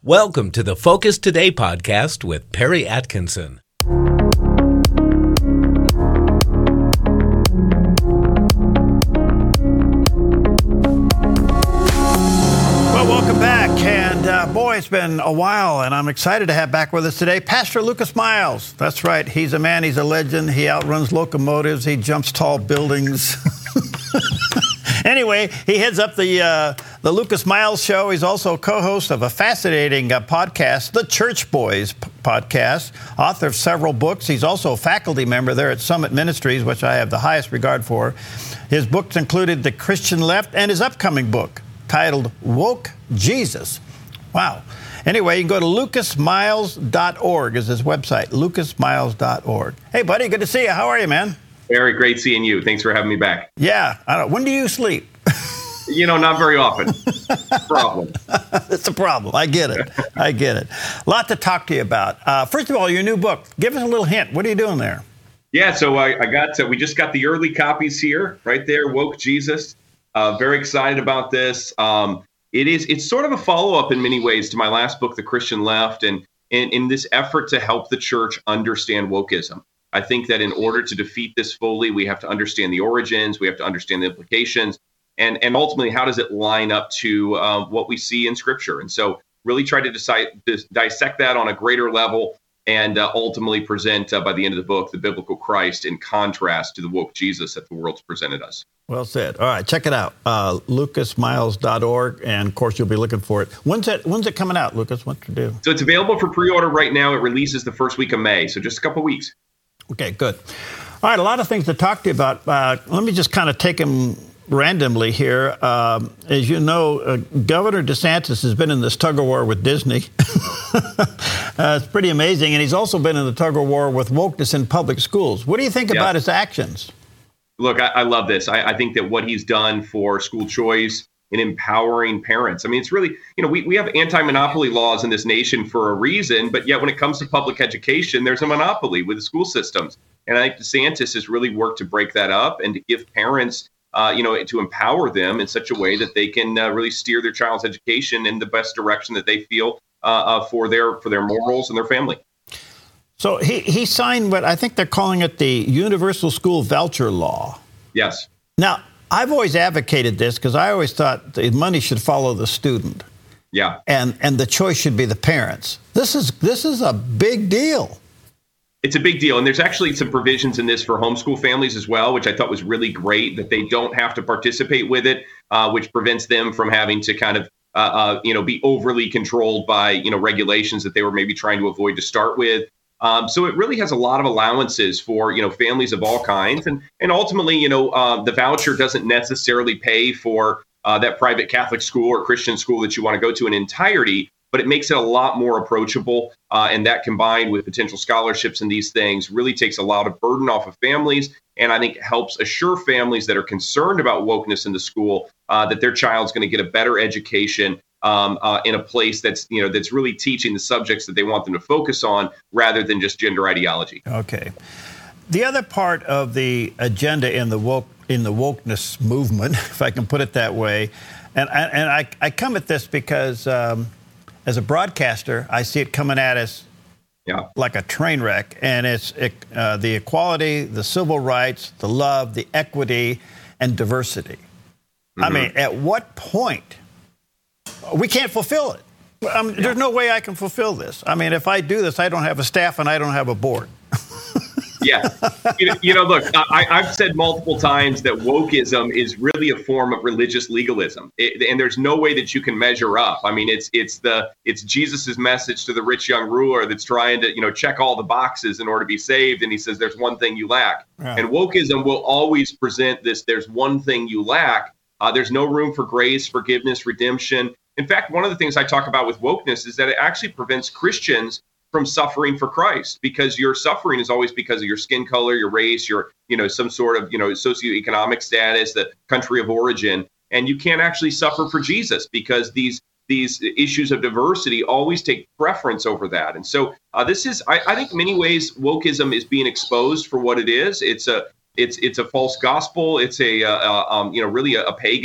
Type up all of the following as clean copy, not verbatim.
Welcome to the Focus Today podcast with Perry Atkinson. Well, welcome back. And boy, it's been a while, and I'm excited to have back with us today Pastor Lucas Miles. That's right. He's a man. He's a legend. He outruns locomotives. He jumps tall buildings. Anyway, he heads up the Lucas Miles Show. He's also co-host of a fascinating podcast, the Church Boys podcast, author of several books. He's also a faculty member there at Summit Ministries, which I have the highest regard for. His books included The Christian Left and his upcoming book titled Woke Jesus. Wow. Anyway, you can go to lucasmiles.org is his website, lucasmiles.org. Hey, buddy, good to see you. How are you, man? Very great seeing you. Thanks for having me back. Yeah. When do you sleep? Not very often. Problem. It's a problem. I get it. A lot to talk to you about. First of all, your new book. Give us a little hint. What are you doing there? Yeah, so we just got the early copies here, right there, Woke Jesus. Very excited about this. It's sort of a follow-up in many ways to my last book, The Christian Left, and in this effort to help the church understand wokeism. I think that in order to defeat this fully, we have to understand the origins, we have to understand the implications, and ultimately, how does it line up to what we see in Scripture? And so really try to dissect that on a greater level and ultimately present, by the end of the book, the biblical Christ in contrast to the woke Jesus that the world's presented us. Well said. All right, check it out, lucasmiles.org, and of course, you'll be looking for it. When's it coming out, Lucas? What's it do? So it's available for pre-order right now. It releases the first week of May, so just a couple weeks. Okay, good. All right, a lot of things to talk to you about. Let me just kind of take them randomly here. As you know, Governor DeSantis has been in this tug-of-war with Disney. It's pretty amazing. And he's also been in the tug-of-war with wokeness in public schools. What do you think about his actions? Look, I love this. I think that what he's done for school choice and empowering parents. I mean, it's really, we have anti-monopoly laws in this nation for a reason, but yet when it comes to public education, there's a monopoly with the school systems. And I think DeSantis has really worked to break that up and to give parents, to empower them in such a way that they can really steer their child's education in the best direction that they feel for their morals and their family. So he signed what I think they're calling it the Universal School Voucher Law. Yes. Now, I've always advocated this because I always thought the money should follow the student. Yeah. And the choice should be the parents. This is a big deal. It's a big deal. And there's actually some provisions in this for homeschool families as well, which I thought was really great, that they don't have to participate with it, which prevents them from having to kind of, be overly controlled by, regulations that they were maybe trying to avoid to start with. So it really has a lot of allowances for, families of all kinds. And ultimately, the voucher doesn't necessarily pay for that private Catholic school or Christian school that you want to go to in entirety, but it makes it a lot more approachable. And that combined with potential scholarships and these things really takes a lot of burden off of families. And I think helps assure families that are concerned about wokeness in the school that their child's going to get a better education in a place that's really teaching the subjects that they want them to focus on rather than just gender ideology. Okay. The other part of the agenda in the wokeness movement, if I can put it that way, and I come at this because as a broadcaster, I see it coming at us like a train wreck, and it's the equality, the civil rights, the love, the equity, and diversity. Mm-hmm. I mean, at what point? We can't fulfill it. There's no way I can fulfill this. I mean, if I do this, I don't have a staff and I don't have a board. Yeah. Look, I've said multiple times that wokeism is really a form of religious legalism. And there's no way that you can measure up. I mean, it's Jesus's message to the rich young ruler that's trying to, check all the boxes in order to be saved. And he says, there's one thing you lack. Yeah. And wokeism will always present this, there's one thing you lack. There's no room for grace, forgiveness, redemption. In fact, one of the things I talk about with wokeness is that it actually prevents Christians from suffering for Christ, because your suffering is always because of your skin color, your race, your, some sort of, socioeconomic status, the country of origin. And you can't actually suffer for Jesus because these issues of diversity always take preference over that. And so this is, I think in many ways, wokeism is being exposed for what it is. It's a false gospel. It's really a pagan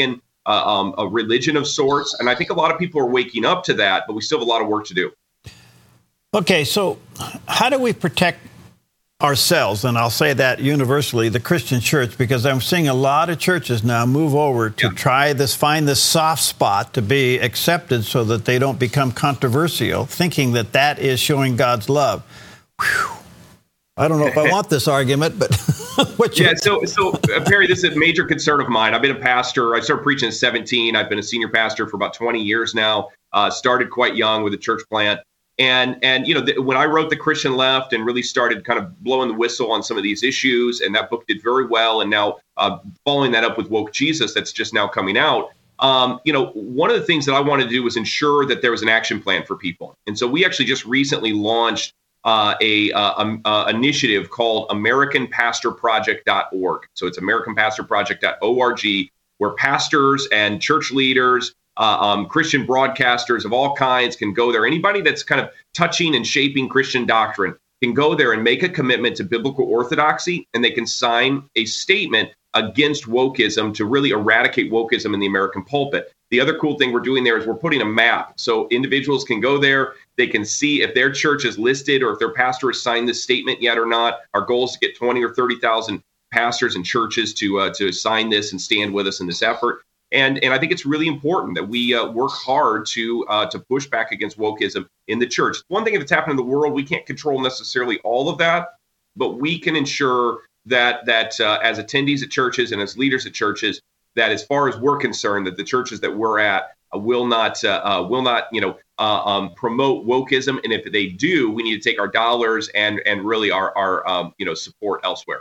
a religion of sorts. And I think a lot of people are waking up to that, but we still have a lot of work to do. Okay, so how do we protect ourselves? And I'll say that universally, the Christian church, because I'm seeing a lot of churches now move over to find this soft spot to be accepted so that they don't become controversial, thinking that that is showing God's love. Whew. I don't know if I want this argument, but So Perry, this is a major concern of mine. I've been a pastor. I started preaching at 17. I've been a senior pastor for about 20 years now. Started quite young with a church plant. And when I wrote The Christian Left and really started kind of blowing the whistle on some of these issues, and that book did very well. And now following that up with Woke Jesus, that's just now coming out. One of the things that I wanted to do was ensure that there was an action plan for people. And so we actually just recently launched a initiative called AmericanPastorProject.org. So it's AmericanPastorProject.org, where pastors and church leaders, Christian broadcasters of all kinds can go there. Anybody that's kind of touching and shaping Christian doctrine can go there and make a commitment to biblical orthodoxy, and they can sign a statement against wokeism to really eradicate wokeism in the American pulpit. The other cool thing we're doing there is we're putting a map. So individuals can go there. They can see if their church is listed or if their pastor has signed this statement yet or not. Our goal is to get 20 or 30,000 pastors and churches to sign this and stand with us in this effort. And I think it's really important that we work hard to push back against wokeism in the church. One thing that's happened in the world, we can't control necessarily all of that, but we can ensure that as attendees at churches and as leaders at churches, that as far as we're concerned, that the churches that we're at will not promote wokeism. And if they do, we need to take our dollars and really our support elsewhere.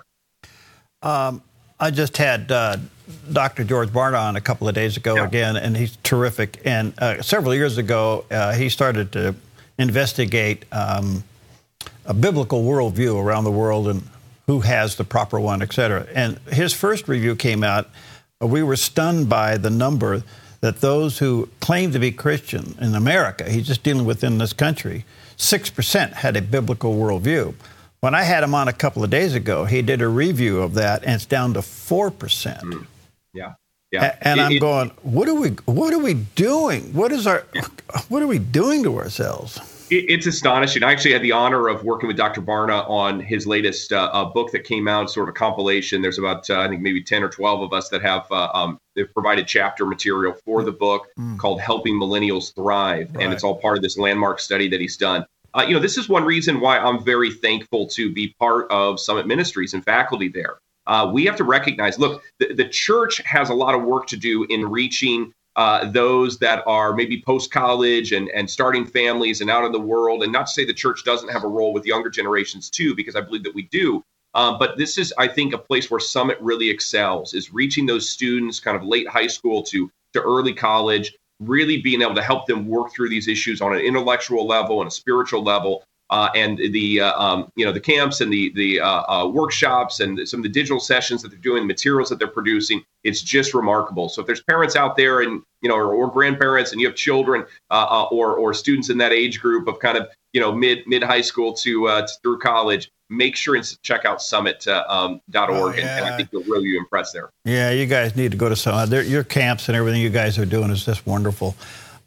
I just had Dr. George Barna on a couple of days ago again, and he's terrific. And several years ago, he started to investigate a biblical worldview around the world and who has the proper one, et cetera. And his first review came out. We were stunned by the number that those who claim to be Christian in America, he's just dealing within this country, 6% had a biblical worldview. When I had him on a couple of days ago, he did a review of that, and it's down to 4%. Yeah. And I'm going, what are we doing? What are we doing to ourselves? It's astonishing. I actually had the honor of working with Dr. Barna on his latest book that came out, sort of a compilation. There's about, I think, maybe 10 or 12 of us that have they've provided chapter material for the book called Helping Millennials Thrive. Right. And it's all part of this landmark study that he's done. This is one reason why I'm very thankful to be part of Summit Ministries and faculty there. We have to recognize, look, the church has a lot of work to do in reaching those that are maybe post-college and starting families and out in the world. And not to say the church doesn't have a role with younger generations too, because I believe that we do. But this is, I think, a place where Summit really excels, is reaching those students kind of late high school to early college, really being able to help them work through these issues on an intellectual level and a spiritual level. And the camps and the workshops and some of the digital sessions that they're doing, the materials that they're producing, it's just remarkable. So if there's parents out there and, or grandparents and you have children or students in that age group of kind of, mid high school to through college, make sure and check out summit.org. And I think you'll really be impressed there. Yeah, you guys need to go to Summit. Your camps and everything you guys are doing is just wonderful.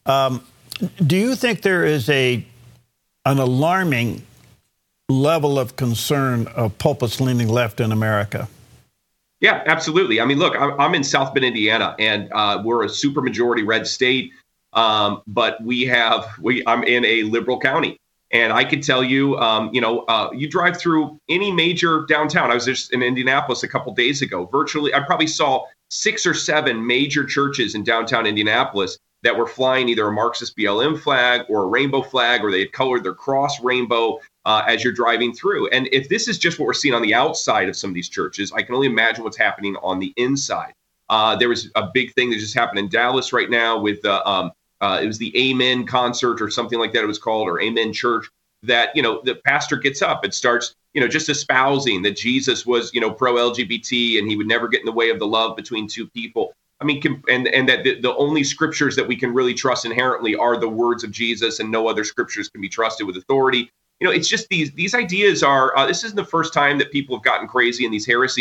Do you think there is an alarming level of concern of pulpits leaning left in America? Yeah, absolutely. I mean, look, I'm in South Bend, Indiana, and we're a super majority red state, but I'm in a liberal county. And I could tell you, you drive through any major downtown. I was just in Indianapolis a couple days ago. Virtually, I probably saw 6 or 7 major churches in downtown Indianapolis that were flying either a Marxist BLM flag or a rainbow flag, or they had colored their cross rainbow as you're driving through. And if this is just what we're seeing on the outside of some of these churches, I can only imagine what's happening on the inside. There was a big thing that just happened in Dallas right now with it was the Amen concert or something like that it was called, or Amen Church, that, the pastor gets up and starts, just espousing that Jesus was, pro-LGBT and he would never get in the way of the love between two people. I mean, and that the only scriptures that we can really trust inherently are the words of Jesus, and no other scriptures can be trusted with authority. It's just these ideas are, this isn't the first time that people have gotten crazy in these heresies,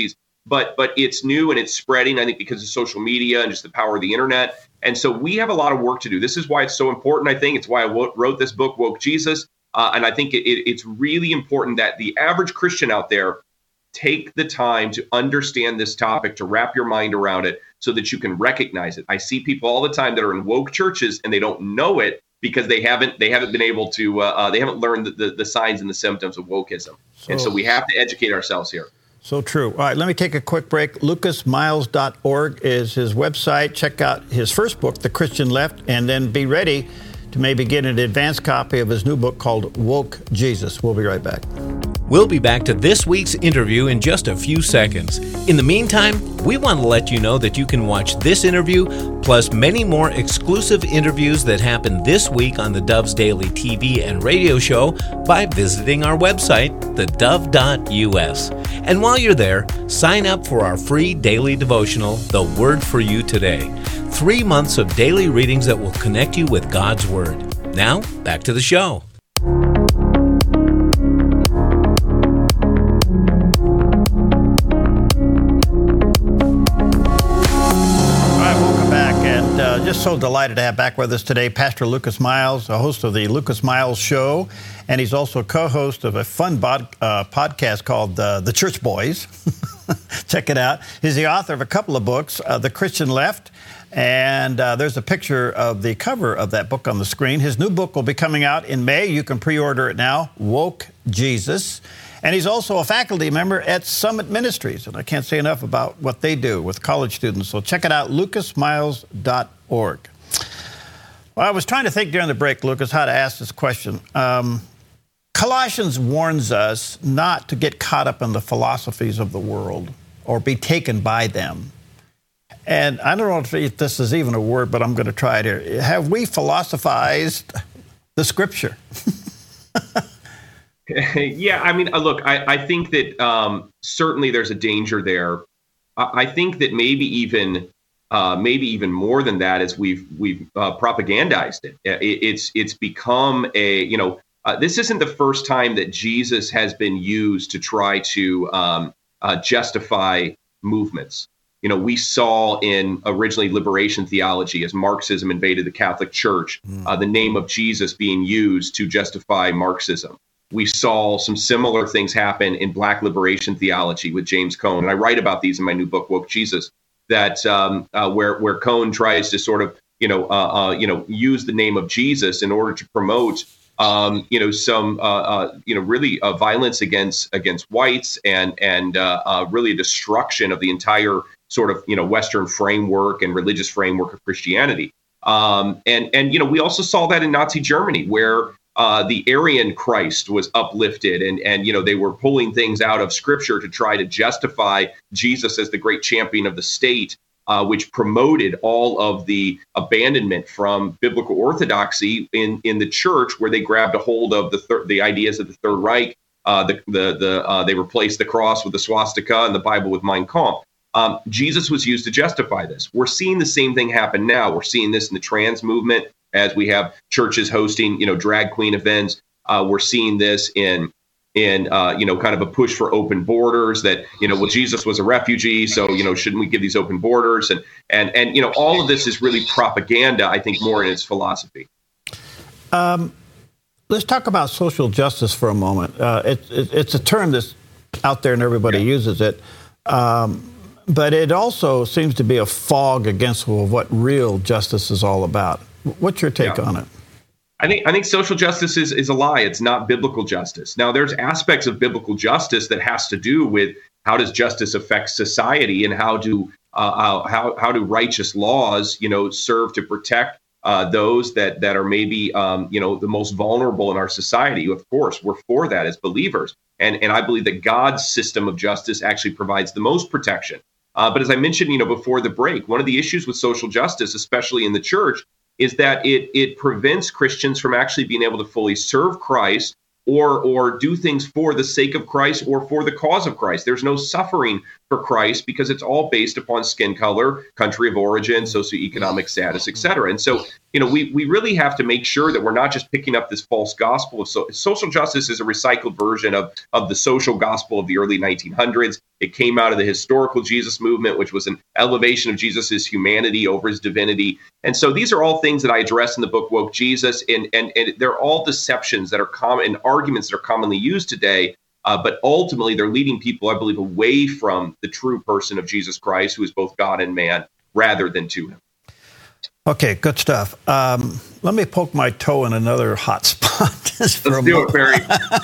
but it's new and it's spreading, I think, because of social media and just the power of the internet. And so we have a lot of work to do. This is why it's so important, I think. It's why I wrote this book, Woke Jesus. And I think it's really important that the average Christian out there take the time to understand this topic, to wrap your mind around it so that you can recognize it. I see people all the time that are in woke churches and they don't know it because they haven't been able to, they haven't learned the signs and the symptoms of wokeism. And so we have to educate ourselves here. So true. All right, let me take a quick break. LucasMiles.org is his website. Check out his first book, The Christian Left, and then be ready to maybe get an advanced copy of his new book called Woke Jesus. We'll be right back. We'll be back to this week's interview in just a few seconds. In the meantime, we want to let you know that you can watch this interview, plus many more exclusive interviews that happen this week on the Dove's Daily TV and radio show by visiting our website, thedove.us. And while you're there, sign up for our free daily devotional, The Word for You Today. 3 months of daily readings that will connect you with God's Word. Now, back to the show. Just so delighted to have back with us today Pastor Lucas Miles, a host of the Lucas Miles Show, and he's also a co-host of a fun podcast called The Church Boys. Check it out. He's the author of a couple of books, The Christian Left, and there's a picture of the cover of that book on the screen. His new book will be coming out in May. You can pre-order it now, Woke Jesus. And he's also a faculty member at Summit Ministries, and I can't say enough about what they do with college students. So check it out, lucasmiles.org. Well, I was trying to think during the break, Lucas, how to ask this question. Colossians warns us not to get caught up in the philosophies of the world or be taken by them. And I don't know if this is even a word, but I'm going to try it here. Have we philosophized the Scripture? Yeah, I mean, look, I think that certainly there's a danger there. I think that maybe even more than that is we've propagandized it. It's become this isn't the first time that Jesus has been used to try to justify movements. We saw in originally liberation theology as Marxism invaded the Catholic Church, the name of Jesus being used to justify Marxism. We saw some similar things happen in Black liberation theology with James Cone, and I write about these in my new book, Woke Jesus. That where Cone tries to sort of use the name of Jesus in order to promote some really violence against whites and really a destruction of the entire sort of Western framework and religious framework of Christianity. And we also saw that in Nazi Germany, where the Aryan Christ was uplifted and they were pulling things out of Scripture to try to justify Jesus as the great champion of the state, which promoted all of the abandonment from biblical orthodoxy in the church, where they grabbed a hold of the ideas of the Third Reich. They replaced the cross with the swastika and the Bible with Mein Kampf. Jesus was used to justify this. We're seeing the same thing happen now. We're seeing this in the trans movement, as we have churches hosting, drag queen events. We're seeing this in kind of a push for open borders, that, Jesus was a refugee, so, shouldn't we give these open borders? And all of this is really propaganda, I think, more in its philosophy. Let's talk about social justice for a moment. It's a term that's out there and everybody uses it. But it also seems to be a fog against what real justice is all about. What's your take on it? I think social justice is a lie. It's not biblical justice. Now, there's aspects of biblical justice that has to do with how does justice affect society, and how do righteous laws, serve to protect those that are maybe the most vulnerable in our society. Of course, we're for that as believers, and I believe that God's system of justice actually provides the most protection. But as I mentioned, before the break, one of the issues with social justice, especially in the church, is that it prevents Christians from actually being able to fully serve Christ or do things for the sake of Christ or for the cause of Christ. There's no suffering for Christ because it's all based upon skin color, country of origin, socioeconomic status, et cetera. And so, we really have to make sure that we're not just picking up this false gospel of social justice is a recycled version of the social gospel of the early 1900s. It came out of the historical Jesus movement, which was an elevation of Jesus's humanity over his divinity. And so these are all things that I address in the book Woke Jesus, and they're all deceptions that are common and arguments that are commonly used today. But ultimately, they're leading people, I believe, away from the true person of Jesus Christ, who is both God and man, rather than to him. Okay, good stuff. Let me poke my toe in another hot spot. Let's do it, Barry.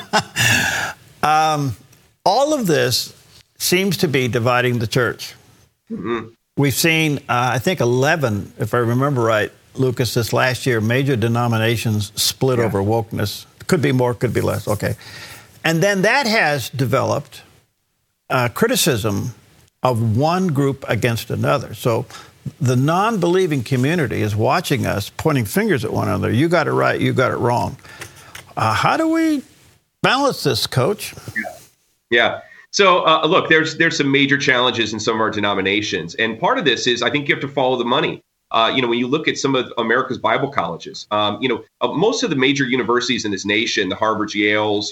All of this seems to be dividing the church. Mm-hmm. We've seen, I think, 11, if I remember right, Lucas, this last year, major denominations split over wokeness. Could be more, could be less. Okay. And then that has developed criticism of one group against another. So the non-believing community is watching us, pointing fingers at one another. You got it right, you got it wrong. How do we balance this, Coach? Yeah. So, look, there's some major challenges in some of our denominations. And part of this is I think you have to follow the money. When you look at some of America's Bible colleges, most of the major universities in this nation, the Harvards, Yales,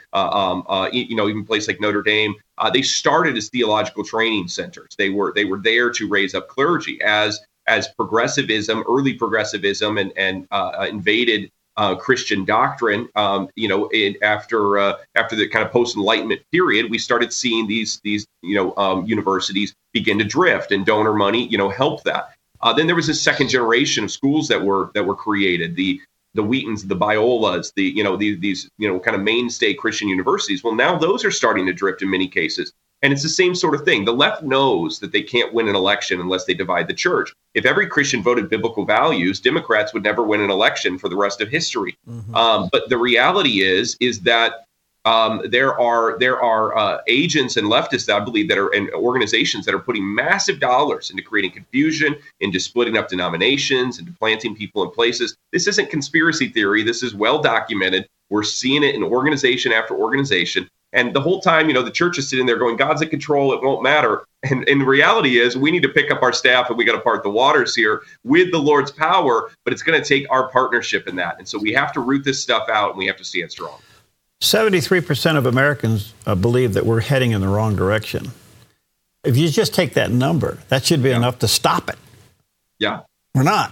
even a place like Notre Dame, they started as theological training centers. They were there to raise up clergy as progressivism, early progressivism, and invaded Christian doctrine. After the kind of post-Enlightenment period, we started seeing these universities begin to drift, and donor money, helped that. Then there was a second generation of schools that were created, the Wheatons, the Biolas, these kind of mainstay Christian universities. Well, now those are starting to drift in many cases. And it's the same sort of thing. The left knows that they can't win an election unless they divide the church. If every Christian voted biblical values, Democrats would never win an election for the rest of history. Mm-hmm. But the reality is that there are agents and leftists that I believe and organizations that are putting massive dollars into creating confusion, into splitting up denominations, into planting people in places. This isn't conspiracy theory. This is well documented. We're seeing it in organization after organization. And the whole time, the church is sitting there going, God's in control. It won't matter. And the reality is we need to pick up our staff and we got to part the waters here with the Lord's power. But it's going to take our partnership in that. And so we have to root this stuff out and we have to stand strong. 73% of Americans believe that we're heading in the wrong direction. If you just take that number, that should be enough to stop it. Yeah. We're not.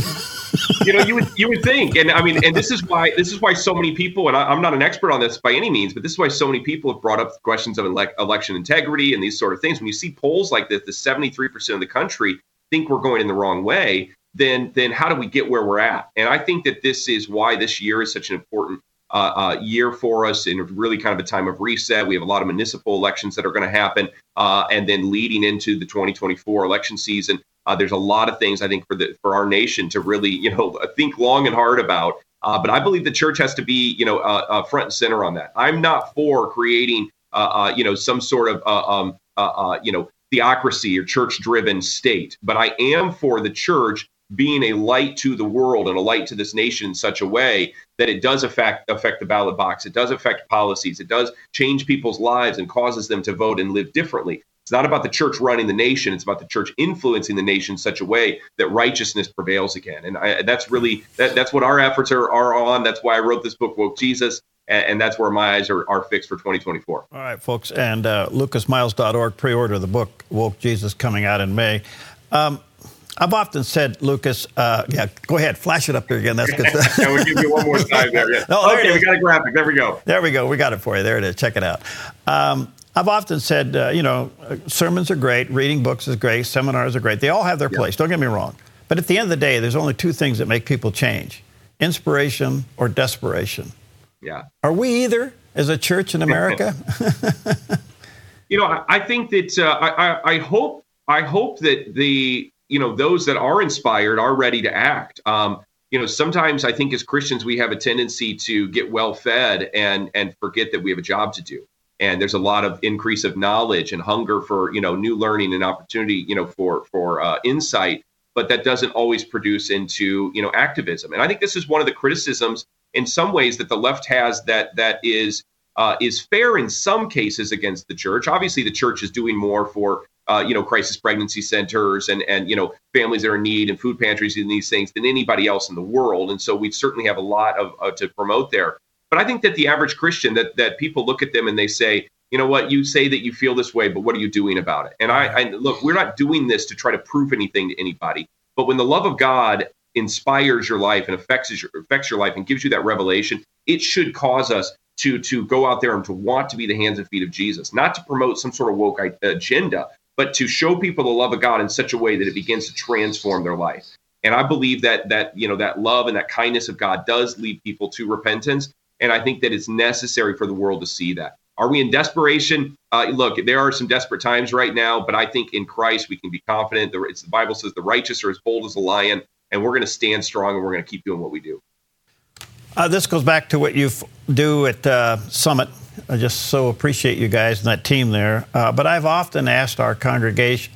You would think, and I mean, and this is why so many people, and I'm not an expert on this by any means, but this is why so many people have brought up questions of election integrity and these sort of things. When you see polls like this, the 73% of the country think we're going in the wrong way, then how do we get where we're at? And I think that this is why this year is such an important year for us, and really kind of a time of reset. We have a lot of municipal elections that are going to happen, and then leading into the 2024 election season. There's a lot of things I think for our nation to really think long and hard about. But I believe the church has to be front and center on that. I'm not for creating some sort of theocracy or church-driven state, but I am for the church being a light to the world and a light to this nation in such a way that it does affect the ballot box. It does affect policies. It does change people's lives and causes them to vote and live differently. It's not about the church running the nation. It's about the church influencing the nation in such a way that righteousness prevails again. And that's really, that's what our efforts are on. That's why I wrote this book, Woke Jesus. And that's where my eyes are fixed for 2024. All right, folks. And lucasmiles.org, pre-order the book, Woke Jesus, coming out in May. I've often said, Lucas, go ahead, flash it up there again. That's good. Yeah, we'll give you one more time there. Yeah. Okay, we got a graphic. There we go. There we go. We got it for you. There it is. Check it out. I've often said, sermons are great, reading books is great, seminars are great. They all have their place. Don't get me wrong. But at the end of the day, there's only two things that make people change: inspiration or desperation. Yeah. Are we either as a church in America? I think that I hope that those that are inspired are ready to act. Sometimes I think as Christians, we have a tendency to get well fed and forget that we have a job to do. And there's a lot of increase of knowledge and hunger for, new learning and opportunity, for insight. But that doesn't always produce into, activism. And I think this is one of the criticisms in some ways that the left has that is is fair in some cases against the church. Obviously, the church is doing more for crisis pregnancy centers and families that are in need and food pantries and these things than anybody else in the world. And so we certainly have a lot of to promote there. But I think that the average Christian, that people look at them and they say, you know what, you say that you feel this way, but what are you doing about it? And I look, we're not doing this to try to prove anything to anybody. But when the love of God inspires your life and affects your life and gives you that revelation, it should cause us to go out there and to want to be the hands and feet of Jesus, not to promote some sort of woke agenda, but to show people the love of God in such a way that it begins to transform their life. And I believe that love and that kindness of God does lead people to repentance. And I think that it's necessary for the world to see that. Are we in desperation? Look, there are some desperate times right now, but I think in Christ we can be confident. The Bible says the righteous are as bold as a lion, and we're going to stand strong and we're going to keep doing what we do. This goes back to what you do at Summit. I just so appreciate you guys and that team there. But I've often asked our audience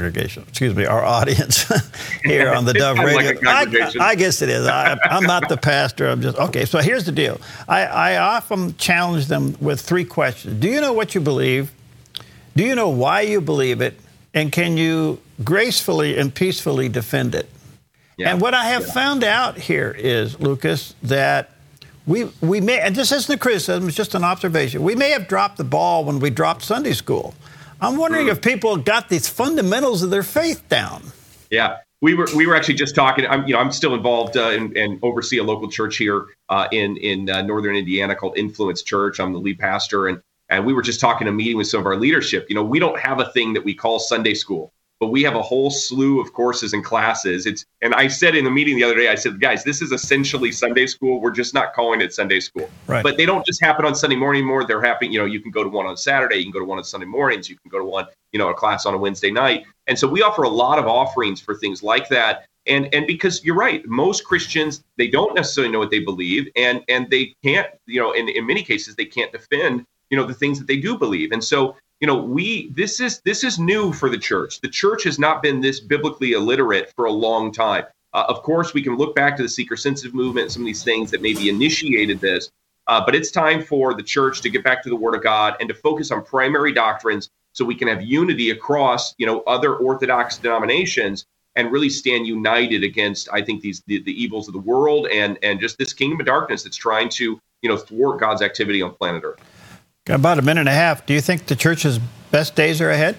here on the Dove Radio. Like I guess it is. I'm not the pastor. I'm just, okay, so here's the deal. I often challenge them with 3 questions. Do you know what you believe? Do you know why you believe it? And can you gracefully and peacefully defend it? Yeah. And what I have found out here is, Lucas, that we may, and this isn't a criticism, it's just an observation, we may have dropped the ball when we dropped Sunday school. I'm wondering if people got these fundamentals of their faith down. Yeah, we were actually just talking. I'm still involved and oversee a local church here in northern Indiana called Influence Church. I'm the lead pastor, and we were just talking a meeting with some of our leadership. We don't have a thing that we call Sunday school, but we have a whole slew of courses and classes. And I said in the meeting the other day, I said, guys, this is essentially Sunday school. We're just not calling it Sunday school. Right. But they don't just happen on Sunday morning anymore. They're happening, you can go to one on Saturday, you can go to one on Sunday mornings, you can go to one, a class on a Wednesday night. And so we offer a lot of offerings for things like that. And because you're right, most Christians, they don't necessarily know what they believe, and they can't, in many cases, they can't defend, the things that they do believe. And so, this is new for the church. The church has not been this biblically illiterate for a long time. Of course, we can look back to the seeker-sensitive movement and some of these things that maybe initiated this, but it's time for the church to get back to the Word of God and to focus on primary doctrines so we can have unity across, other Orthodox denominations and really stand united against, I think, the evils of the world and just this kingdom of darkness that's trying to, thwart God's activity on planet Earth. Got about a minute and a half. Do you think the church's best days are ahead?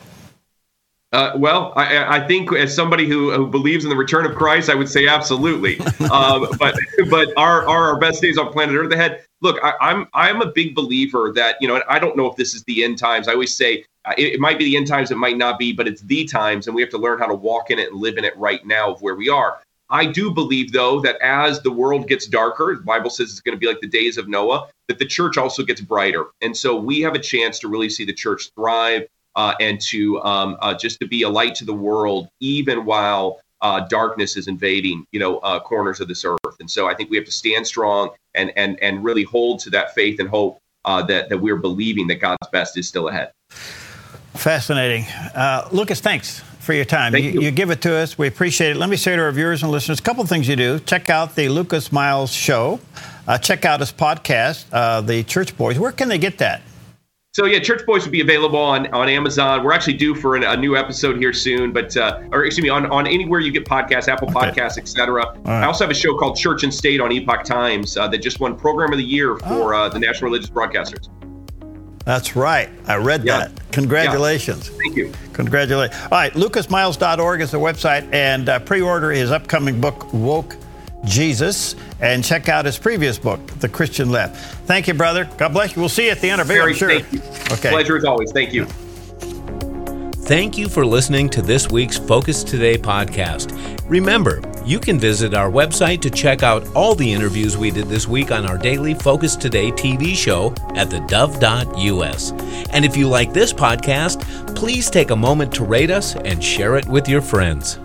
Well, I think as somebody who believes in the return of Christ, I would say absolutely. But are our best days on planet Earth ahead? Look, I'm a big believer that, and I don't know if this is the end times. I always say it might be the end times, it might not be, but it's the times, and we have to learn how to walk in it and live in it right now of where we are. I do believe, though, that as the world gets darker, the Bible says it's going to be like the days of Noah, that the church also gets brighter. And so we have a chance to really see the church thrive and to just to be a light to the world, even while darkness is invading, corners of this earth. And so I think we have to stand strong and really hold to that faith and hope that we're believing that God's best is still ahead. Fascinating. Lucas, thanks for your time. Thank you. You give it to us. We appreciate it. Let me say to our viewers and listeners, a couple of things you do. Check out the Lucas Miles Show. Check out his podcast, The Church Boys. Where can they get that? So, Church Boys will be available on Amazon. We're actually due for a new episode here soon, on anywhere you get podcasts, Apple Podcasts, etc. Right. I also have a show called Church and State on Epoch Times that just won Program of the Year for the National Religious Broadcasters. That's right. I read that. Congratulations. Yeah. Thank you. Congratulations. All right. LucasMiles.org is the website, and pre-order his upcoming book, Woke Jesus, and check out his previous book, The Christian Left. Thank you, brother. God bless you. We'll see you at the interview, I'm sure. Thank you. Okay. Pleasure as always. Thank you. Thank you for listening to this week's Focus Today podcast. Remember, you can visit our website to check out all the interviews we did this week on our daily Focus Today TV show at thedove.us. And if you like this podcast, please take a moment to rate us and share it with your friends.